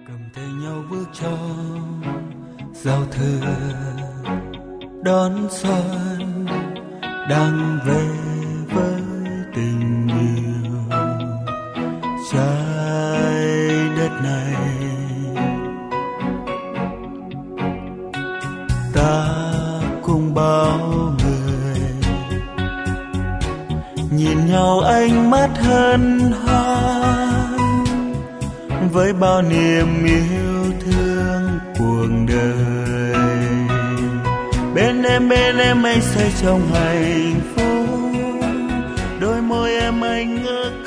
cầm tay nhau bước trong giao thừa đón xuân đang về với tình yêu trái đất này. Ta cùng bao người nhìn nhau ánh mắt hân hoan với bao niềm yêu thương cuộc đời. Bên em anh say trong hạnh phúc, đôi môi em anh ước